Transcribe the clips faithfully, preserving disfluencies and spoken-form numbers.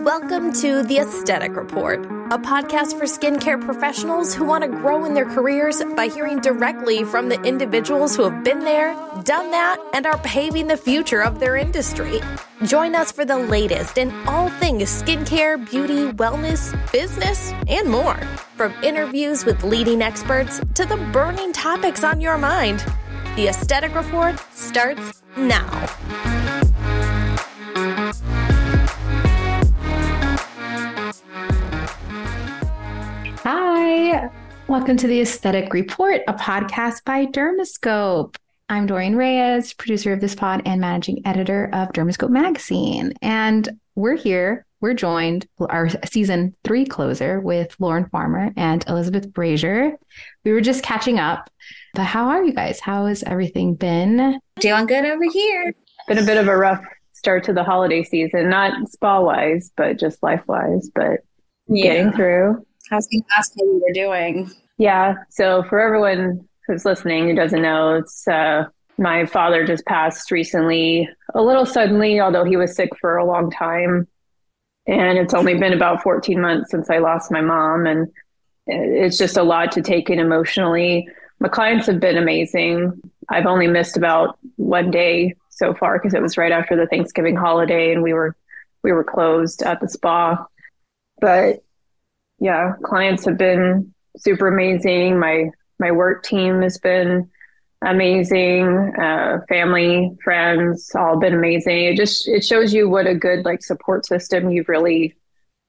Welcome to The Aesthetic Report, a podcast for skincare professionals who want to grow in their careers by hearing directly from the individuals who have been there, done that, and are paving the future of their industry. Join us for the latest in all things skincare, beauty, wellness, business, and more. From interviews with leading experts to the burning topics on your mind. The Aesthetic Report starts now. Hi, welcome to the Aesthetic Report, a podcast by Dermascope. I'm Doreen Reyes, producer of this pod and managing editor of Dermascope Magazine. And we're here, we're joined, our season three closer with Lauren Farmer and Elizabeth Brazier. We were just catching up, but how are you guys? How has everything been? Doing good over here. Been a bit of a rough start to the holiday season, not spa-wise, but just life-wise, but yeah. Getting through. I was going to ask how you were doing. Yeah. So for everyone who's listening who doesn't know, it's uh, my father just passed recently, a little suddenly, although he was sick for a long time. And it's only been about fourteen months since I lost my mom. And it's just a lot to take in emotionally. My clients have been amazing. I've only missed about one day so far because it was right after the Thanksgiving holiday and we were we were closed at the spa. But yeah, clients have been super amazing. My my work team has been amazing. Uh, family, friends, all been amazing. It just it shows you what a good like support system you've really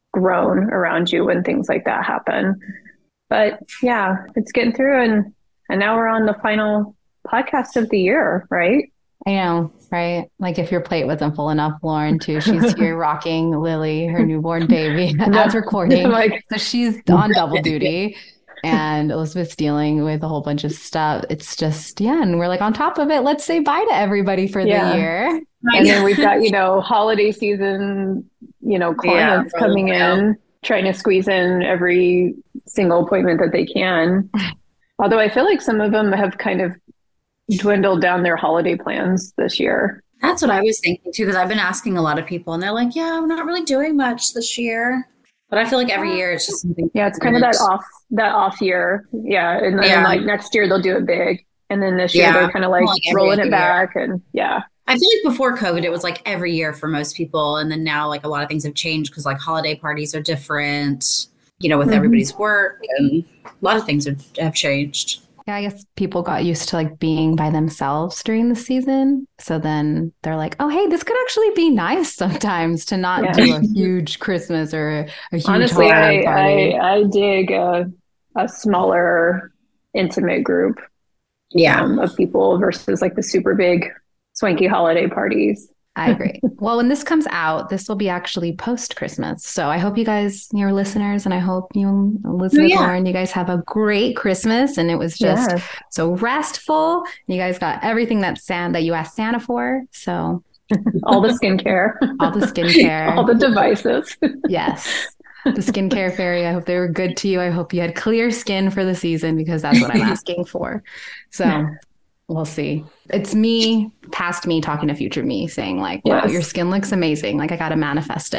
grown around you when things like that happen. But yeah, it's getting through, and and now we're on the final podcast of the year, right? I know, right? Like if your plate wasn't full enough, Lauren too. She's here rocking Lily, her newborn baby, as recording. Like, so she's on double duty, and Elizabeth's dealing with a whole bunch of stuff. It's just, yeah, and we're like on top of it. Let's say bye to everybody for yeah. the year. And then we've got, you know, holiday season, you know, clients yeah, coming well. in, trying to squeeze in every single appointment that they can. Although I feel like some of them have kind of dwindled down their holiday plans this year. That's what I was thinking too, because I've been asking a lot of people and they're like, yeah, I'm not really doing much this year. But I feel like every year it's just something. Yeah, it's kind of that off that off year. Yeah. And then yeah. like next year they'll do it big. And then this year yeah. they're kind of like, like rolling it back. Year. And yeah. I feel like before COVID, it was like every year for most people. And then now like a lot of things have changed because like holiday parties are different, you know, with mm-hmm. everybody's work, and a lot of things are, have changed. Yeah, I guess people got used to like being by themselves during the season. So then they're like, oh, hey, this could actually be nice sometimes to not yeah. do a huge Christmas or a huge Honestly, holiday I, party. I, I dig a, a smaller, intimate group yeah. um, of people versus like the super big, swanky holiday parties. I agree. Well, when this comes out, this will be actually post-Christmas. So I hope you guys, your listeners, and I hope you, Elizabeth, oh, yeah. Lauren, you guys have a great Christmas. And it was just yes. so restful. You guys got everything that Santa, that you asked Santa for. So all the skincare, all the skincare, all the devices. Yes. The skincare fairy. I hope they were good to you. I hope you had clear skin for the season because that's what I'm asking for. So we'll see. It's me, past me, talking to future me, saying like, wow, yes. your skin looks amazing. Like I got to manifest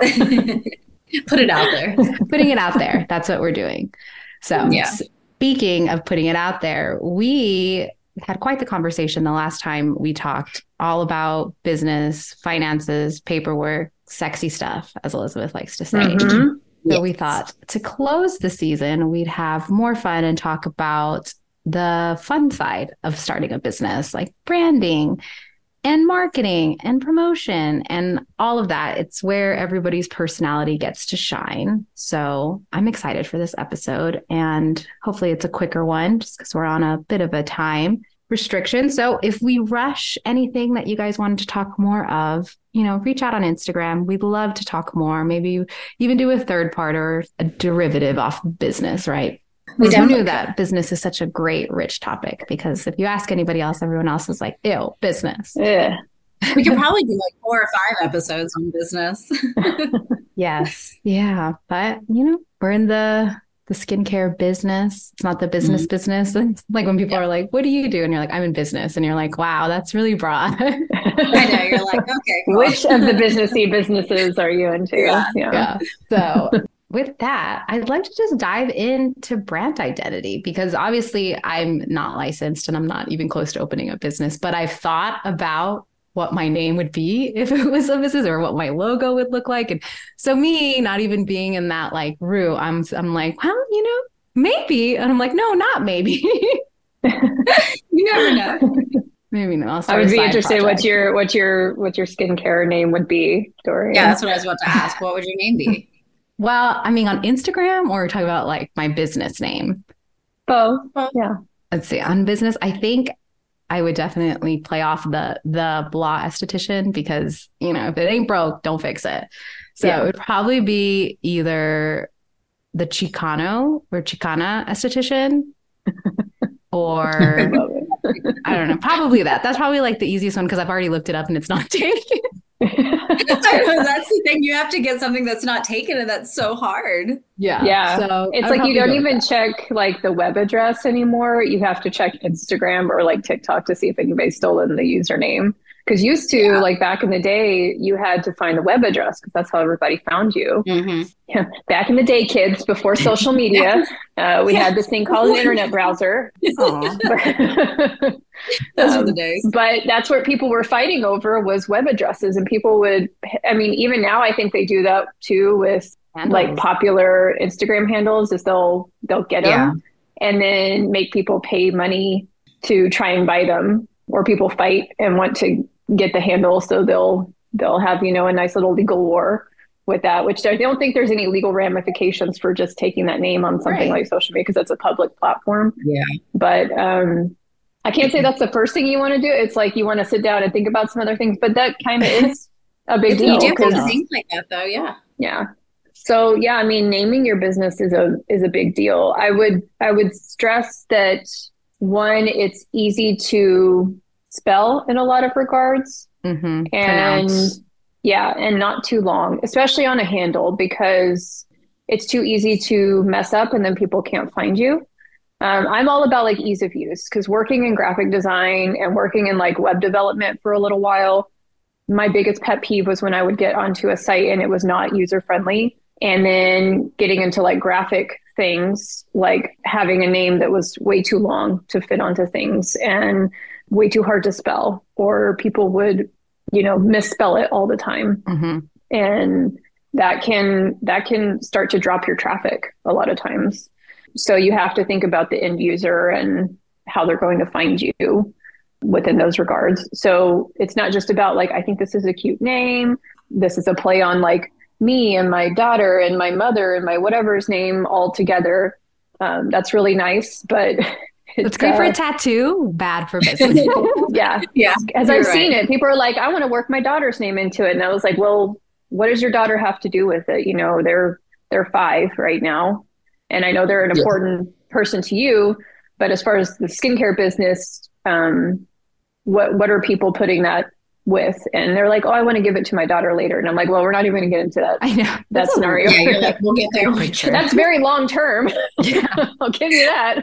it. Put it out there. Putting it out there. That's what we're doing. So yeah. speaking of putting it out there, we had quite the conversation the last time we talked, all about business, finances, paperwork, sexy stuff, as Elizabeth likes to say. Mm-hmm. So yes. we thought to close the season, we'd have more fun and talk about the fun side of starting a business, like branding and marketing and promotion and all of that. It's where everybody's personality gets to shine. So I'm excited for this episode, and hopefully it's a quicker one just because we're on a bit of a time restriction. So if we rush anything that you guys wanted to talk more of, you know, reach out on Instagram. We'd love to talk more, maybe even do a third part or a derivative off business, right? We Who knew that business is such a great, rich topic? Because if you ask anybody else, everyone else is like, ew, business. Yeah. We could probably do like four or five episodes on business. Yes. Yeah. But, you know, we're in the the skincare business. It's not the business mm-hmm. business. It's like when people yeah. are like, what do you do? And you're like, I'm in business. And you're like, wow, that's really broad. I know, you're like, okay, cool. Which of the businessy businesses are you into? Yeah. yeah. yeah. So with that, I'd like to just dive into brand identity, because obviously I'm not licensed and I'm not even close to opening a business, but I've thought about what my name would be if it was a business, or what my logo would look like. And so me not even being in that like route, I'm, I'm like, well, you know, maybe. And I'm like, no, not maybe. You never know. Maybe not. I would be interested what your, what your, what your skincare name would be, Dorian. Yeah, that's what I was about to ask. What would your name be? Well, I mean, on Instagram, or we're talking about like my business name? Both. Yeah. Let's see. On business, I think I would definitely play off the the blah esthetician, because, you know, if it ain't broke, don't fix it. So yeah. It would probably be either the Chicano or Chicana esthetician, or I don't know, probably that. That's probably like the easiest one, because I've already looked it up and it's not taken. I know, that's the thing. You have to get something that's not taken, and that's so hard. Yeah. Yeah. So it's I'd like you don't even that. check like the web address anymore. You have to check Instagram or like TikTok to see if anybody's stolen the username. Because used to, yeah. like back in the day, you had to find the web address, because that's how everybody found you. Mm-hmm. Yeah. Back in the day, kids, before social media, uh, we yeah. had this thing called an internet browser. Those um, were the days. But that's what people were fighting over, was web addresses. And people would, I mean, even now, I think they do that too with handles. Like popular Instagram handles, is they'll they'll get them yeah. and then make people pay money to try and buy them, or people fight and want to get the handle, so they'll they'll have, you know, a nice little legal war with that, which I don't think there's any legal ramifications for just taking that name on something right. like social media, because it's a public platform. Yeah. But um, I can't say that's the first thing you want to do. It's like you want to sit down and think about some other things, but that kind of is a big deal. You do have to think like that, though. Yeah. Yeah. So yeah, I mean, naming your business is a is a big deal. I would I would stress that, one, it's easy to spell in a lot of regards, mm-hmm. and Pronounce. yeah, and not too long, especially on a handle, because it's too easy to mess up and then people can't find you. Um, I'm all about like ease of use, because working in graphic design and working in like web development for a little while, my biggest pet peeve was when I would get onto a site and it was not user friendly. And then getting into like graphic things, like having a name that was way too long to fit onto things and way too hard to spell, or people would, you know, misspell it all the time. Mm-hmm. And that can, that can start to drop your traffic a lot of times. So you have to think about the end user and how they're going to find you within those regards. So it's not just about like, I think this is a cute name. This is a play on like me and my daughter and my mother and my whatever's name all together. Um, that's really nice, but it's, it's great uh, for a tattoo, bad for business. yeah. Yeah. As I've right. seen it, people are like, I want to work my daughter's name into it. And I was like, well, what does your daughter have to do with it? You know, they're, they're five right now. And I know they're an important yeah. person to you, but as far as the skincare business, um, what, what are people putting that with? And they're like, oh, I want to give it to my daughter later. And I'm like, well, we're not even going to get into that, I know. that That's scenario. Yeah, you're like, we'll get there. That's very long term. Yeah. I'll give you that.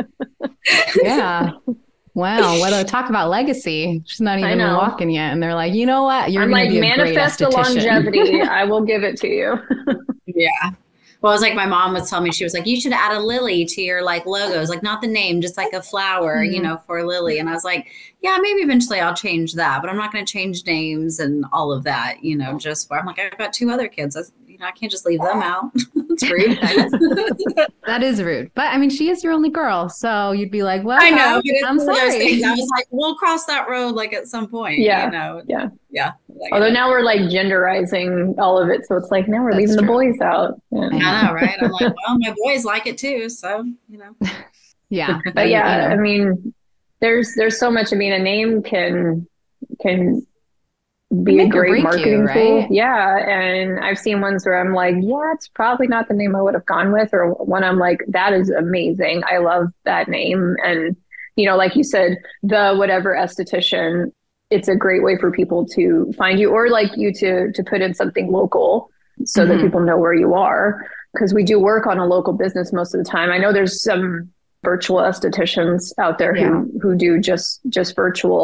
Yeah. Wow. What a talk about legacy. She's not even walking yet. And they're like, you know what? You're I'm gonna like, be a manifest great the esthetician. longevity. I will give it to you. Yeah. Well, it was like my mom was telling me, she was like, you should add a lily to your like logos, like not the name, just like a flower, mm-hmm. you know, for Lily. And I was like, yeah, maybe eventually I'll change that, but I'm not going to change names and all of that, you know, just for, I'm like, I've got two other kids. I, you know, I can't just leave them out. It's rude. That is rude. But I mean, she is your only girl. So you'd be like, well, I know. I'm sorry. I was like, we'll cross that road like at some point. Yeah. You know? Yeah. Yeah. Like, Although now we're like genderizing all of it. So it's like, now we're That's leaving true. the boys out. Yeah. I know, right? I'm like, well, my boys like it too. So, you know. Yeah. But yeah, I mean, there's, there's so much. I mean, a name can, can be a great marketing you, right? tool. Yeah. And I've seen ones where I'm like, yeah, it's probably not the name I would have gone with. Or one I'm like, that is amazing. I love that name. And, you know, like you said, the whatever esthetician, it's a great way for people to find you, or like you to, to put in something local so mm-hmm. that people know where you are. Because we do work on a local business most of the time. I know there's some virtual estheticians out there who, yeah. who do just, just virtual.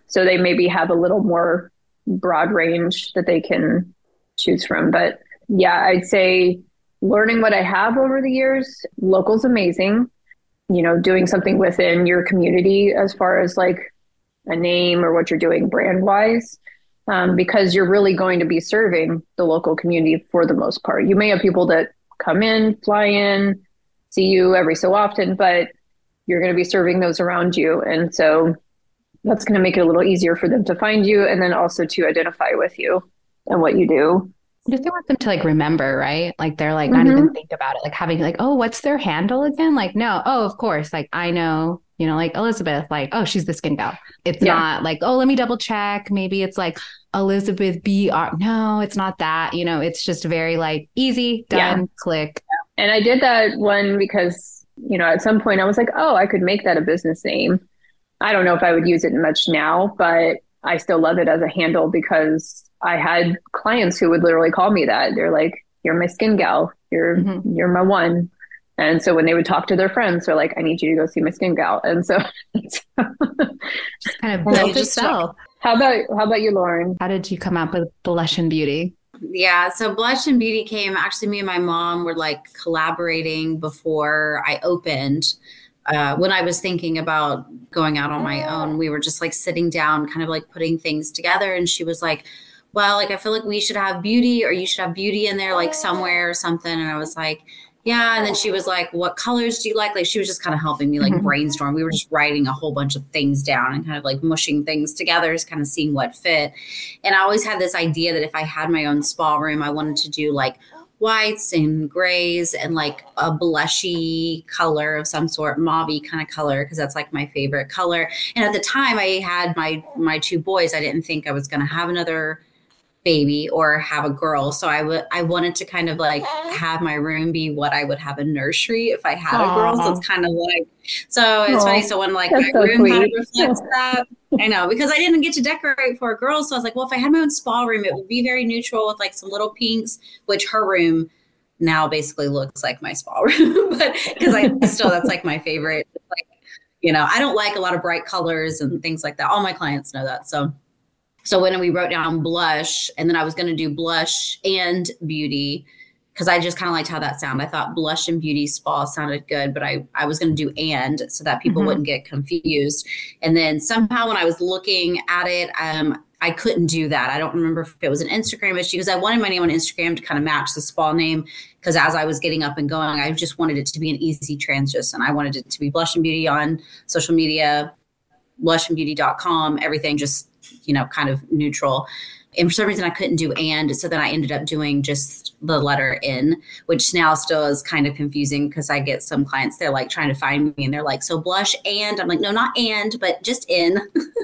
So they maybe have a little more broad range that they can choose from. But yeah, I'd say learning what I have over the years, local's amazing. You know, doing something within your community as far as like a name or what you're doing brand wise, um, because you're really going to be serving the local community for the most part. You may have people that come in, fly in, see you every so often, but you're going to be serving those around you. And so that's going to make it a little easier for them to find you and then also to identify with you and what you do. Just you want them to like remember, right? Like they're like Mm-hmm. not even think about it, like having like, oh, what's their handle again? Like, no, oh, of course. Like I know, you know, like Elizabeth, like, oh, she's the skin gal. It's Yeah. not like, oh, let me double check. Maybe it's like Elizabeth B R. No, it's not that. You know, it's just very like easy, done, Yeah. click. And I did that one because, you know, at some point I was like, oh, I could make that a business name. I don't know if I would use it much now, but I still love it as a handle because I had clients who would literally call me that. They're like, you're my skin gal. You're, Mm-hmm. you're my one. And so when they would talk to their friends, they're like, I need you to go see my skin gal. And so Just kind of Well, built you just itself. how about, how about you, Lauren? How did you come up with Blush and Beauty? Yeah, so Blush and Beauty came, actually me and my mom were like collaborating before I opened. Uh, when I was thinking about going out on my own, we were just like sitting down, kind of like putting things together. And she was like, well, like, I feel like we should have beauty, or you should have beauty in there, like somewhere or something. And I was like, yeah. And then she was like, what colors do you like? Like, she was just kind of helping me like Mhm. brainstorm. We were just writing a whole bunch of things down and kind of like mushing things together, just kind of seeing what fit. And I always had this idea that if I had my own spa room, I wanted to do like whites and grays and like a blushy color of some sort, mauve kind of color, because that's like my favorite color. And at the time I had my my two boys, I didn't think I was going to have another baby or have a girl. So I would I wanted to kind of like have my room be what I would have a nursery if I had a girl. So it's kind of like, so it's Aw, funny. So when like that's my so room kind of sweet. reflects that. I know, because I didn't get to decorate for a girl. So I was like, well, if I had my own spa room, it would be very neutral with like some little pinks, which her room now basically looks like my spa room. But because I still, that's like my favorite. Like, you know, I don't like a lot of bright colors and things like that. All my clients know that. So So when we wrote down blush, and then I was going to do blush and beauty, because I just kind of liked how that sounded. I thought blush and beauty spa sounded good, but I, I was going to do and so that people Mhm. wouldn't get confused. And then somehow when I was looking at it, um, I couldn't do that. I don't remember if it was an Instagram issue, because I wanted my name on Instagram to kind of match the spa name. Because as I was getting up and going, I just wanted it to be an easy transition. I wanted it to be Blush and Beauty on social media, blush and beauty dot com, everything just, you know, kind of neutral. And for some reason I couldn't do and, so then I ended up doing just the letter N, which now still is kind of confusing because I get some clients, they're like trying to find me and they're like, so blush and, I'm like, no, not and, but just in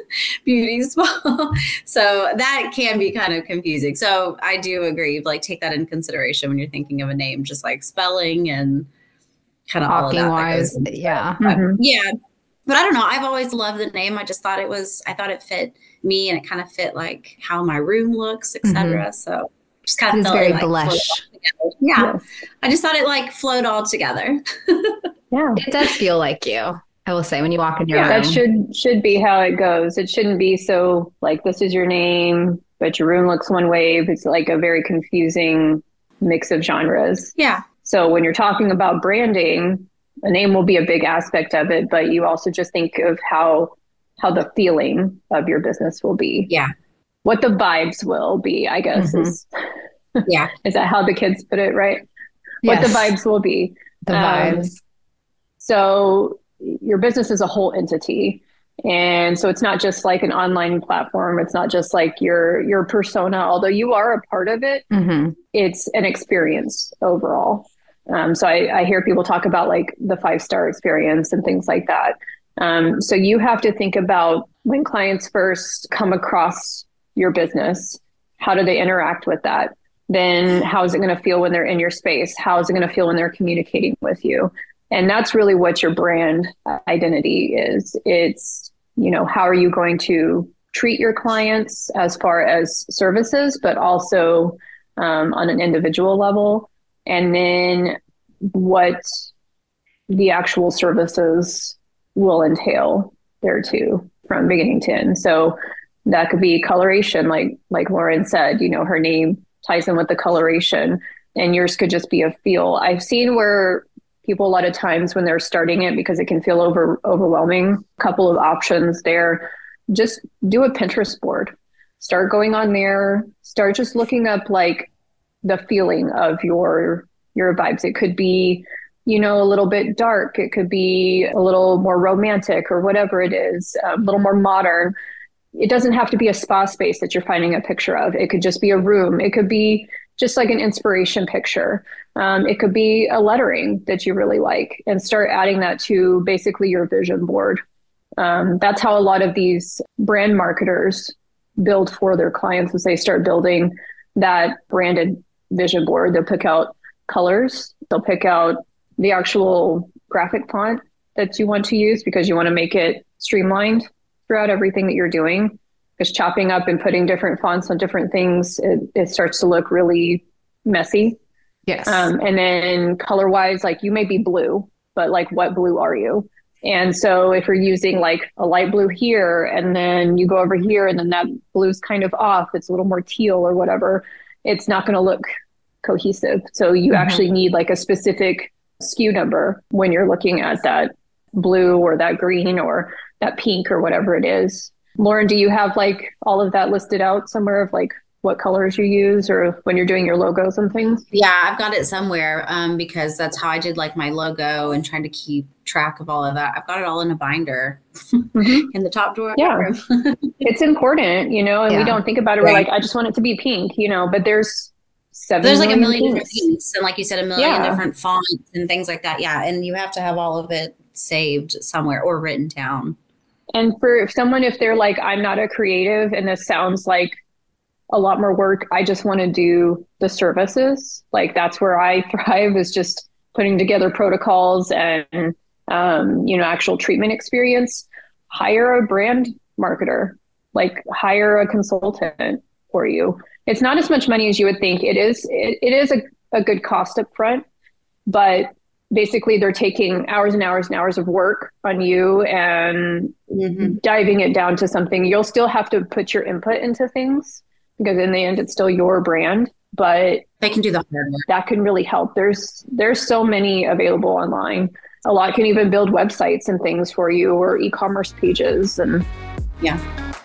beauty spa. So that can be kind of confusing. So I do agree, like take that in consideration when you're thinking of a name, just like spelling and kind of all of Talking that, that wise. goes into it. Yeah. But, Mhm. yeah. But I don't know. I've always loved the name. I just thought it was, I thought it fit me and it kind of fit like how my room looks, et cetera. So just kind It of is felt very it, like, flowed all blush. together. Yeah. Yes. I just thought it like flowed all together. Yeah. It does feel like you, I will say, when you walk in your Yeah, room. That should should be how it goes. It shouldn't be so like this is your name, but your room looks one way. It's like a very confusing mix of genres. Yeah. So when you're talking about branding, a name will be a big aspect of it, but you also just think of how how the feeling of your business will be. Yeah. What the vibes will be, I guess Mhm. is Yeah. is that how the kids put it, right? What Yes, the vibes will be. the Um, vibes. So your business is a whole entity. And so it's not just like an online platform. It's not just like your your persona, although you are a part of it. hmm It's an experience overall. Um, so I, I hear people talk about like the five star experience and things like that. Um, so you have to think about when clients first come across your business, how do they interact with that? Then how is it going to feel when they're in your space? How is it going to feel when they're communicating with you? And that's really what your brand identity is. It's, you know, how are you going to treat your clients as far as services, but also um, on an individual level. And then what the actual services will entail there too. from beginning to end. So that could be coloration, like like Lauren said, you know, her name ties in with the coloration, and yours could just be a feel. I've seen where people a lot of times when they're starting it, because it can feel over overwhelming, a couple of options there. Just do a Pinterest board. Start going on there. Start just looking up like the feeling of your your vibes. It could be, you know, a little bit dark. It could be a little more romantic or whatever it is, a little more modern. It doesn't have to be a spa space that you're finding a picture of. It could just be a room. It could be just like an inspiration picture. Um, it could be a lettering that you really like, and start adding that to basically your vision board. Um, that's how a lot of these brand marketers build for their clients, as they start building that branded vision board. They'll pick out colors. They'll pick out the actual graphic font that you want to use, because you want to make it streamlined throughout everything that you're doing. Because chopping up and putting different fonts on different things, it, it starts to look really messy. Yes. Um, and then color wise, like you may be blue, but like what blue are you? And so if you're using like a light blue here, and then you go over here and then that blue's kind of off, it's a little more teal or whatever, it's not going to look cohesive. So you mm-hmm. actually need like a specific S K U number when you're looking at that blue or that green or that pink or whatever it is. Lauren, do you have like all of that listed out somewhere of like what colors you use, or when you're doing your logos and things? Yeah, I've got it somewhere um, because that's how I did like my logo and trying to keep track of all of that. I've got it all in a binder mm-hmm. in the top drawer. Yeah, it's important, you know, and yeah. we don't think about it. We're right. like, I just want it to be pink, you know, but there's seven There's like a million million pinks. different pinks, and like you said, a million Yeah. different fonts and things like that. Yeah, and you have to have all of it saved somewhere or written down. And for someone, if they're like, I'm not a creative and this sounds like a lot more work, I just want to do the services. Like that's where I thrive, is just putting together protocols and, um, you know, actual treatment experience. Hire a brand marketer, like hire a consultant for you. It's not as much money as you would think. It is, it, it is a, a good cost up front, but basically they're taking hours and hours and hours of work on you and mm-hmm. diving it down to something. You'll still have to put your input into things, because in the end, it's still your brand, but they can do the hard work. That can really help. There's, there's so many available online. A lot can even build websites and things for you, or e-commerce pages. And yeah.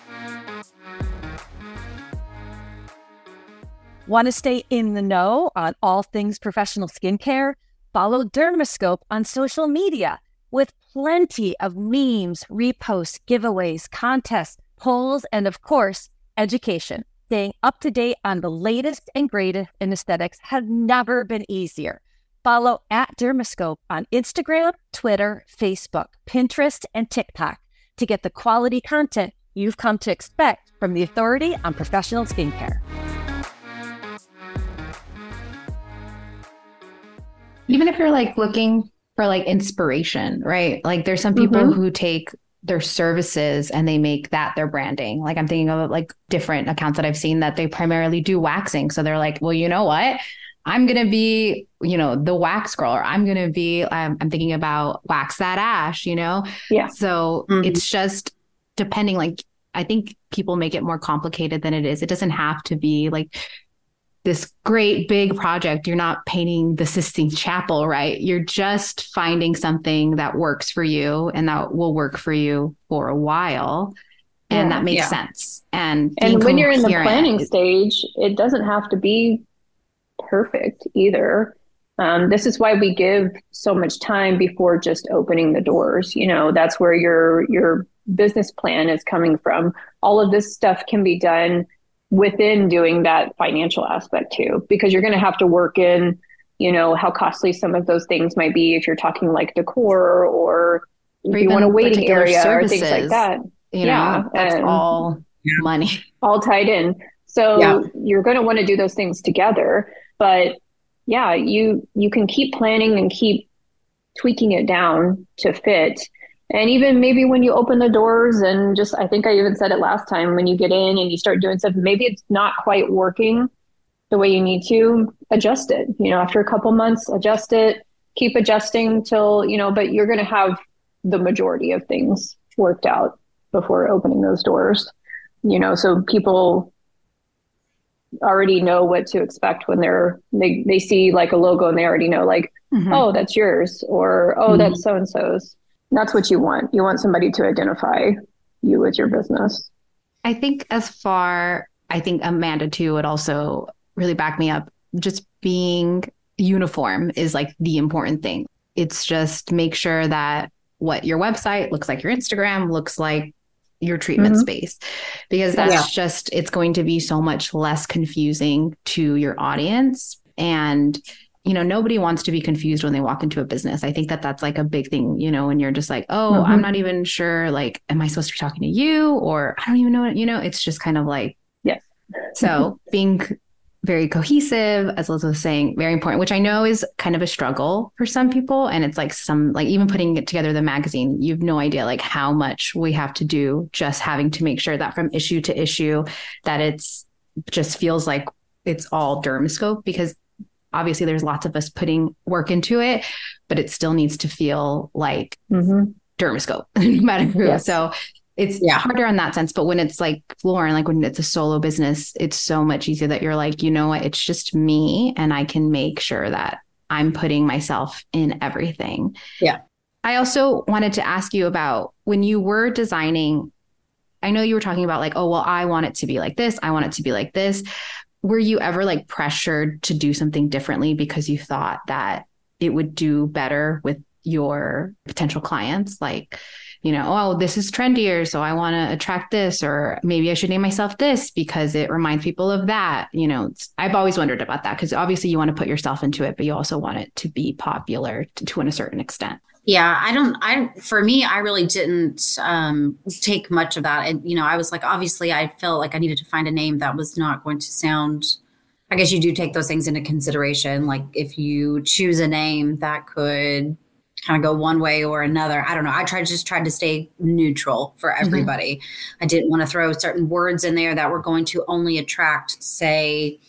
Want to stay in the know on all things professional skincare? Follow Dermascope on social media with plenty of memes, reposts, giveaways, contests, polls, and of course, education. Staying up to date on the latest and greatest in aesthetics has never been easier. Follow at Dermascope on Instagram, Twitter, Facebook, Pinterest, and TikTok to get the quality content you've come to expect from the authority on professional skincare. Even if you're like looking for like inspiration, right? Like there's some people mm-hmm. who take their services and they make that their branding. Like I'm thinking of like different accounts that I've seen that they primarily do waxing. So they're like, well, you know what? I'm going to be, you know, the wax girl, or I'm going to be, um, I'm thinking about wax that ash, you know? Yeah. So mm-hmm. it's just depending, like, I think people make it more complicated than it is. It doesn't have to be like this great big project. You're not painting the Sistine Chapel, right? You're just finding something that works for you and that will work for you for a while. And yeah, that makes yeah. sense. And and when you're in the planning stage, it doesn't have to be perfect either. Um, this is why we give so much time before just opening the doors. You know, that's where your your business plan is coming from. All of this stuff can be done within doing that financial aspect too, because you're going to have to work in, you know, how costly some of those things might be if you're talking like decor, or if or you want a waiting area services, or things like that. You yeah, know, that's all money. All tied in. So yeah. you're going to want to do those things together. But yeah, you you can keep planning and keep tweaking it down to fit. And even maybe when you open the doors and just, I think I even said it last time, when you get in and you start doing stuff, maybe it's not quite working the way you need to, adjust it. You know, after a couple months, adjust it, keep adjusting till, you know, but you're going to have the majority of things worked out before opening those doors, you know, so people already know what to expect when they're, they, they see like a logo and they already know like, mm-hmm. oh, that's yours, or, oh, mm-hmm. that's so-and-so's. That's what you want. You want somebody to identify you with your business. I think as far, I think Amanda too would also really back me up. Just being uniform is like the important thing. It's just make sure that what your website looks like, your Instagram looks like your treatment mm-hmm. space, because that's yeah. just, it's going to be so much less confusing to your audience. And, you know, nobody wants to be confused when they walk into a business. I think that that's like a big thing, you know, when you're just like, oh, mm-hmm. I'm not even sure, like, am I supposed to be talking to you? Or I don't even know what, you know, it's just kind of like, yes. So being very cohesive, as Liz was saying, very important, which I know is kind of a struggle for some people. And it's like some, like even putting it together, the magazine, you have no idea like how much we have to do, just having to make sure that from issue to issue, that it's just feels like it's all Dermoscope, because obviously there's lots of us putting work into it, but it still needs to feel like mm-hmm. Dermoscope, no matter who. Yes. So it's yeah. harder in that sense. But when it's like Lauren, like when it's a solo business, it's so much easier that you're like, you know what, it's just me, and I can make sure that I'm putting myself in everything. Yeah. I also wanted to ask you about when you were designing, I know you were talking about like, oh, well, I want it to be like this. I want it to be like this. Were you ever like pressured to do something differently because you thought that it would do better with your potential clients? Like, you know, oh, this is trendier, so I want to attract this, or maybe I should name myself this because it reminds people of that. You know, it's, I've always wondered about that, because obviously you want to put yourself into it, but you also want it to be popular to, to a certain extent. Yeah, I don't, I, for me, I really didn't um, take much of that. And, you know, I was like, obviously I felt like I needed to find a name that was not going to sound, I guess you do take those things into consideration. Like if you choose a name that could kind of go one way or another, I don't know. I tried just tried to stay neutral for everybody. Mm-hmm. I didn't want to throw certain words in there that were going to only attract, say,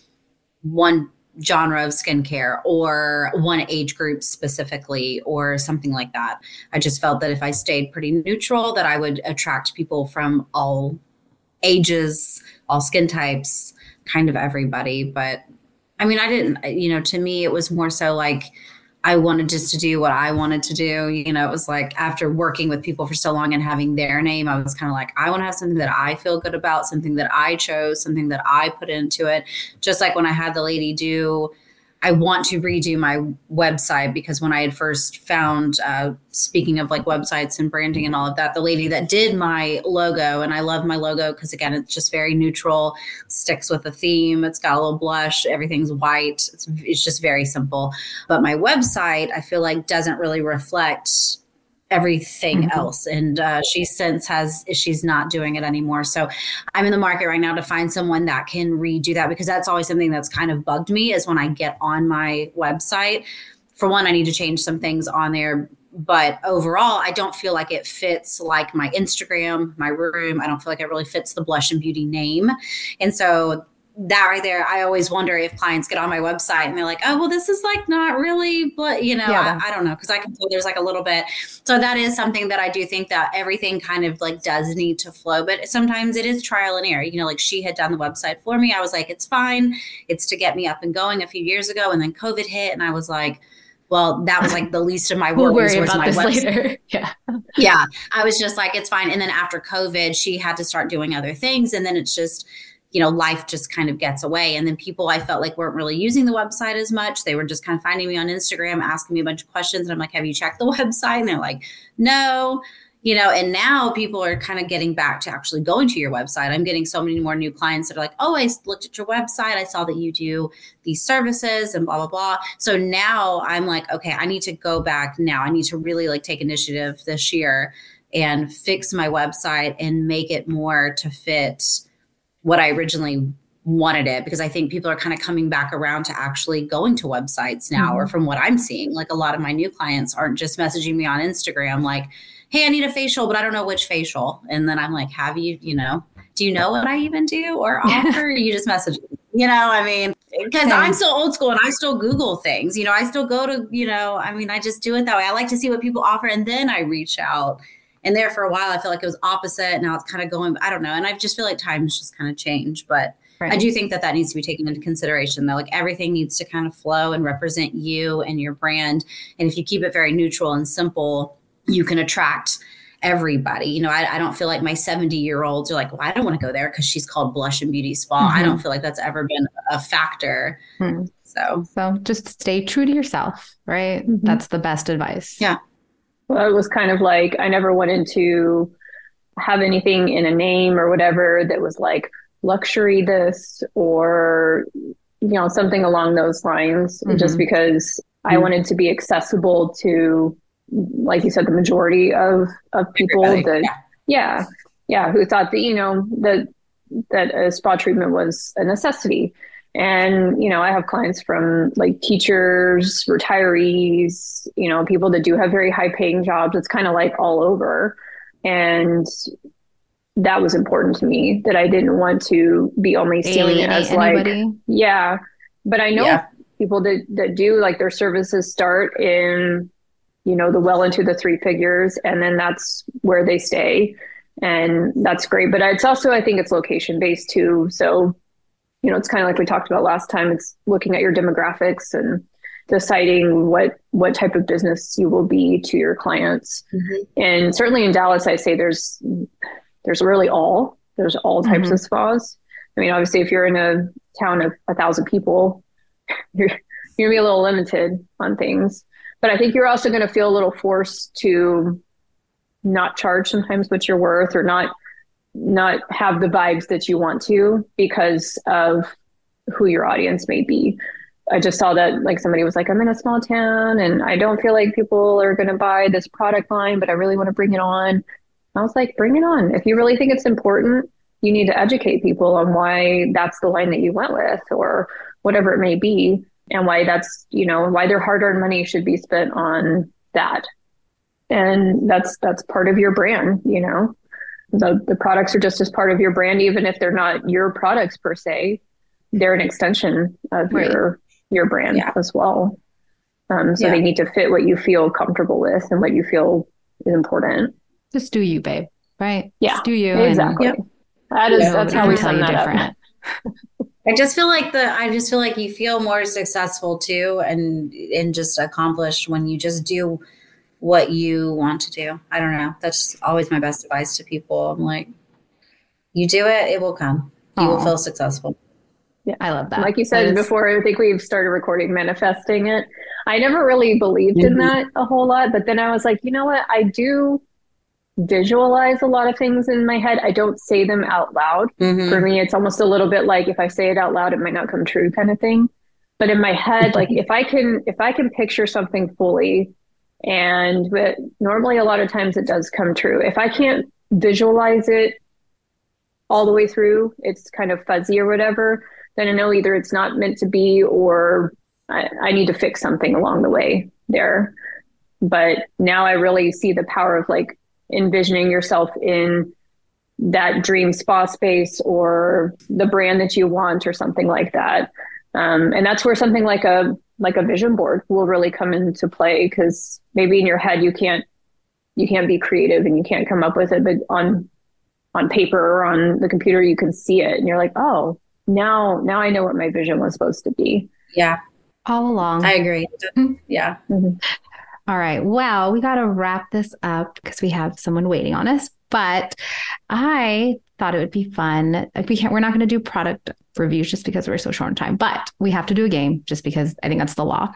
one genre of skincare or one age group specifically or something like that. I just felt that if I stayed pretty neutral, that I would attract people from all ages, all skin types, kind of everybody. But I mean, I didn't, you know, to me, it was more so like I wanted just to do what I wanted to do. You know, it was like after working with people for so long and having their name, I was kind of like, I want to have something that I feel good about, something that I chose, something that I put into it. Just like when I had the lady do, I want to redo my website, because when I had first found, uh, speaking of like websites and branding and all of that, the lady that did my logo, and I love my logo because again, it's just very neutral, sticks with the theme. It's got a little blush. Everything's white. It's, it's just very simple. But my website, I feel like doesn't really reflect everything mm-hmm. else. And uh, she since has, she's not doing it anymore. So I'm in the market right now to find someone that can redo that, because that's always something that's kind of bugged me is when I get on my website. For one, I need to change some things on there. But overall, I don't feel like it fits like my Instagram, my room. I don't feel like it really fits the Blush and Beauty name. And so that right there, I always wonder if clients get on my website and they're like, oh, well, this is like not really, but you know, yeah. I, I don't know. Cause I can tell there's like a little bit. So that is something that I do think that everything kind of like does need to flow, but sometimes it is trial and error. You know, like she had done the website for me. I was like, it's fine. It's to get me up and going a few years ago. And then COVID hit and I was like, well, that was like the least of my worries. We'll worry was about my this website. later. Yeah. Yeah. I was just like, it's fine. And then after COVID, she had to start doing other things. And then it's just, you know, life just kind of gets away. And then people I felt like weren't really using the website as much. They were just kind of finding me on Instagram, asking me a bunch of questions. And I'm like, have you checked the website? And they're like, no, you know, and now people are kind of getting back to actually going to your website. I'm getting so many more new clients that are like, oh, I looked at your website. I saw that you do these services and blah, blah, blah. So now I'm like, okay, I need to go back now. I need to really like take initiative this year and fix my website and make it more to fit what I originally wanted it, because I think people are kind of coming back around to actually going to websites now, mm-hmm. or from what I'm seeing, like a lot of my new clients aren't just messaging me on Instagram like, hey, I need a facial, but I don't know which facial. And then I'm like, have you, you know, do you know what I even do or offer? Or you just message me? You know, I mean, because I'm still old school and I still Google things, you know, I still go to, you know, I mean, I just do it that way. I like to see what people offer and then I reach out And there for a while, I feel like it was opposite. Now it's kind of going, I don't know. And I just feel like times just kind of changed. But right. I do think that that needs to be taken into consideration, though. Like everything needs to kind of flow and represent you and your brand. And if you keep it very neutral and simple, you can attract everybody. You know, I, I don't feel like my seventy year olds are like, well, I don't want to go there because she's called Blush and Beauty Spa. Mm-hmm. I don't feel like that's ever been a factor. Mm-hmm. So, so just stay true to yourself, right? Mm-hmm. That's the best advice. Yeah. Well, it was kind of like, I never wanted to have anything in a name or whatever that was like luxury this or, you know, something along those lines, mm-hmm. just because mm-hmm. I wanted to be accessible to, like you said, the majority of, of people Everybody. that, yeah. yeah, yeah, who thought that, you know, that, that a spa treatment was a necessity. And, you know, I have clients from like teachers, retirees, you know, people that do have very high paying jobs. It's kind of like all over. And that was important to me, that I didn't want to be only seen as anybody. like, yeah, but I know yeah. people that, that do, like, their services start in, you know, the well into the three figures, and then that's where they stay. And that's great. But it's also, I think it's location based too. So, you know, it's kind of like we talked about last time. It's looking at your demographics and deciding what, what type of business you will be to your clients. Mm-hmm. And certainly in Dallas, I say there's, there's really all, there's all types mm-hmm. of spas. I mean, obviously if you're in a town of a thousand people, you're, you're gonna be a little limited on things, but I think you're also going to feel a little forced to not charge sometimes what you're worth, or not, not have the vibes that you want to because of who your audience may be. I just saw that, like, somebody was like, I'm in a small town and I don't feel like people are going to buy this product line, but I really want to bring it on. I was like, bring it on. If you really think it's important, you need to educate people on why that's the line that you went with, or whatever it may be, and why that's, you know, why their hard-earned money should be spent on that. And that's, that's part of your brand, you know. The, the products are just as part of your brand, even if they're not your products per se, they're an extension of right. your, your brand yeah. as well. Um, so yeah. they need to fit what you feel comfortable with and what you feel is important. Just do you, babe. Right? Yeah. Just do you. Exactly. And, yep. That is, you know, that's how we tell you different. I just feel like the, I just feel like you feel more successful too, and, and just accomplished when you just do what you want to do. I don't know. That's always my best advice to people. I'm like, you do it, it will come. You Aww. will feel successful. Yeah, I love that. Like you said is- before, I think we've started recording manifesting it. I never really believed mm-hmm. in that a whole lot, but then I was like, you know what? I do visualize a lot of things in my head. I don't say them out loud. Mm-hmm. For me, it's almost a little bit like if I say it out loud, it might not come true kind of thing. But in my head, like if I can, if I can picture something fully, and but normally a lot of times it does come true. If I can't visualize it all the way through, it's kind of fuzzy or whatever, then I know either it's not meant to be, or I, I need to fix something along the way there. But now I really see the power of like envisioning yourself in that dream spa space or the brand that you want or something like that. Um, and that's where something like a like a vision board will really come into play, because maybe in your head you can't you can't be creative and you can't come up with it, but on on paper or on the computer you can see it and you're like, oh, now now I know what my vision was supposed to be. Yeah, all along. I agree. Yeah. Mm-hmm. All right. Well, we got to wrap this up because we have someone waiting on us. But I thought it would be fun. We can't, we're not going to do product reviews just because we're so short on time, but we have to do a game just because I think that's the law.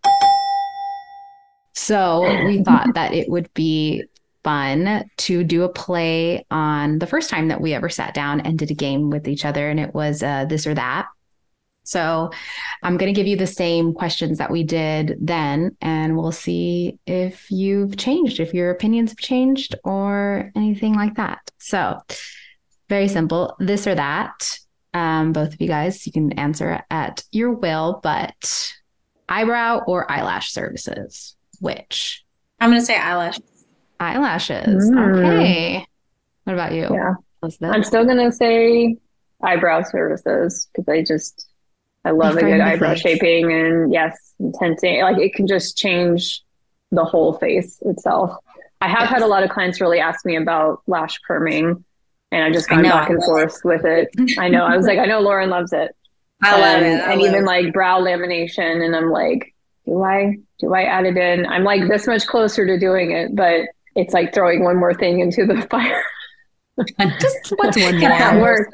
So we thought that it would be fun to do a play on the first time that we ever sat down and did a game with each other. And it was uh, this or that. So I'm going to give you the same questions that we did then, and we'll see if you've changed, if your opinions have changed or anything like that. So very simple, this or that. Um, both of you guys, you can answer at your will, but eyebrow or eyelash services, which? I'm going to say eyelashes. Eyelashes. Mm. Okay. What about you? Yeah. Elizabeth? I'm still going to say eyebrow services because I just... I love a good eyebrow face. Shaping and yes, tinting. Like it can just change the whole face itself. I have Yes. had a lot of clients really ask me about lash perming, and I've just gone back and forth with it. I know. I was like, I know Lauren loves it. I love and, it. I and love even it. like brow lamination. And I'm like, do I, do I add it in? I'm like this much closer to doing it, but it's like throwing one more thing into the fire. Just what's one Can't more? work.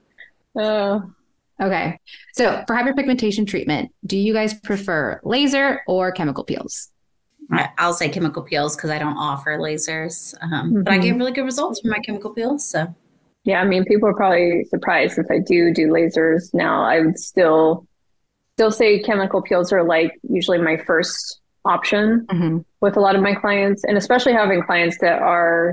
Oh, Okay. So for hyperpigmentation treatment, do you guys prefer laser or chemical peels? I- I'll say chemical peels because I don't offer lasers, um, but I Mhm. get really good results from my chemical peels. So yeah. I mean, people are probably surprised since I do do lasers now. I would still, still say chemical peels are like usually my first option Mm-hmm. with a lot of my clients, and especially having clients that are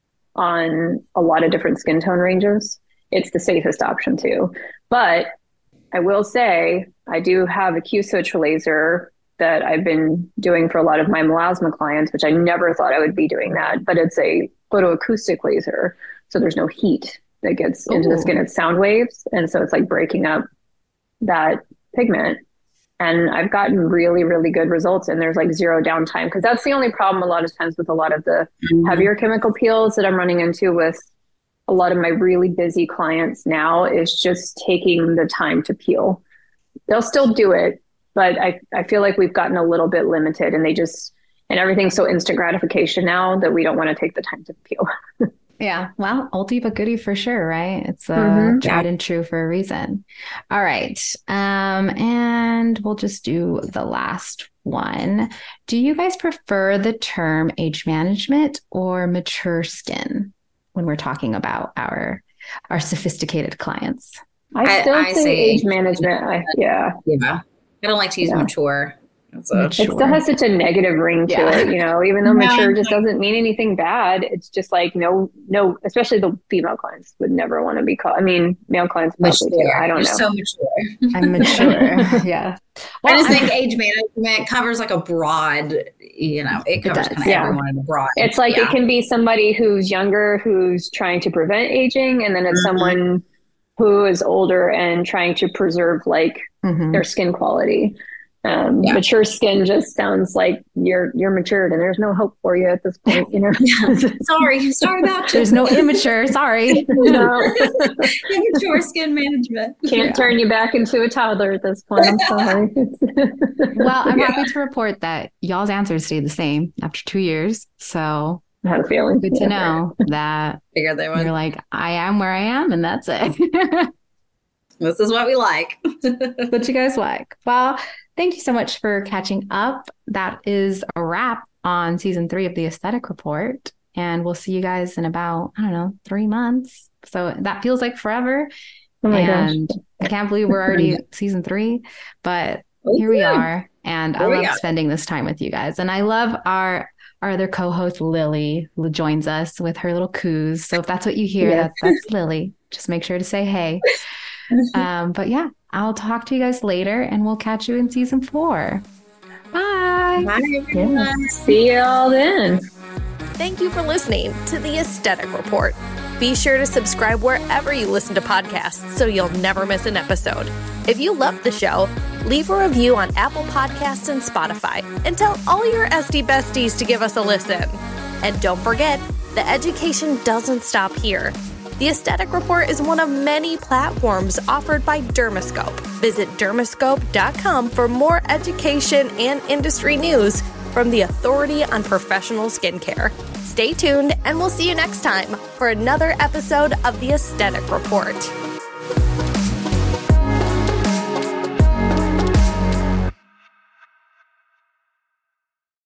on a lot of different skin tone ranges. It's the safest option too. But I will say I do have a Q-switch laser that I've been doing for a lot of my melasma clients, which I never thought I would be doing that, but it's a photoacoustic laser. So there's no heat that gets into the Ooh. skin. It's sound waves. And so it's like breaking up that pigment. And I've gotten really, really good results, and there's like zero downtime, because that's the only problem a lot of times with a lot of the heavier chemical peels that I'm running into with a lot of my really busy clients now is just taking the time to peel. They'll still do it, but I, I feel like we've gotten a little bit limited, and they just, and everything's so instant gratification now that we don't want to take the time to peel. Yeah. Well, oldie but goodie for sure, right? It's uh, Mhm. tried and true for a reason. All right. Um, and we'll just do the last one. Do you guys prefer the term age management or mature skin when we're talking about our our sophisticated clients? I I- still I say, say age age management. I, yeah. yeah, I don't like to use Yeah. mature. So Mature. It still has such a negative ring to Yeah. it, you know, even though Yeah. mature just doesn't mean anything bad. It's just like, no, no, especially the female clients would never want to be called. I mean, male clients probably too. mature. I don't You're know. so mature. I'm mature. Yeah. I just I'm- think age management covers like a broad, you know, it covers does, kind of yeah. everyone in the broad. It's like yeah. it can be somebody who's younger who's trying to prevent aging, and then it's Mhm. someone who is older and trying to preserve like Mhm. their skin quality. Um, Yeah. Mature skin just sounds like you're you're matured and there's no hope for you at this point. You know, Sorry, sorry about you. There's no immature. Sorry. no, Immature skin management. can't Yeah. turn you back into a toddler at this point. I'm sorry. Well, I'm Yeah. happy to report that y'all's answers stayed the same after two years. So I had a feeling. good to Yeah. know that Figured they you're would. like, I am where I am, and that's it. This is what we like. What you guys like. Well, thank you so much for catching up. That is a wrap on season three of the Aesthetic Report. And we'll see you guys in about, I don't know, three months. So that feels like forever. Oh my gosh. and I can't believe we're already season three, but here we are. And I Here we love are. spending this time with you guys. And I love our our other co-host, Lily, who joins us with her little coos. So if that's what you hear, Yes. that's, that's Lily. Just make sure to say hey. Um, but yeah, I'll talk to you guys later, and we'll catch you in season four. Bye. Bye, everyone. Yeah. See you all then. Thank you for listening to the Aesthetic Report. Be sure to subscribe wherever you listen to podcasts so you'll never miss an episode. If you love the show, leave a review on Apple Podcasts and Spotify, and tell all your S D besties to give us a listen. And don't forget, the education doesn't stop here. The Aesthetic Report is one of many platforms offered by Dermascope. Visit dermascope dot com for more education and industry news from the authority on professional skincare. Stay tuned, and we'll see you next time for another episode of the Aesthetic Report.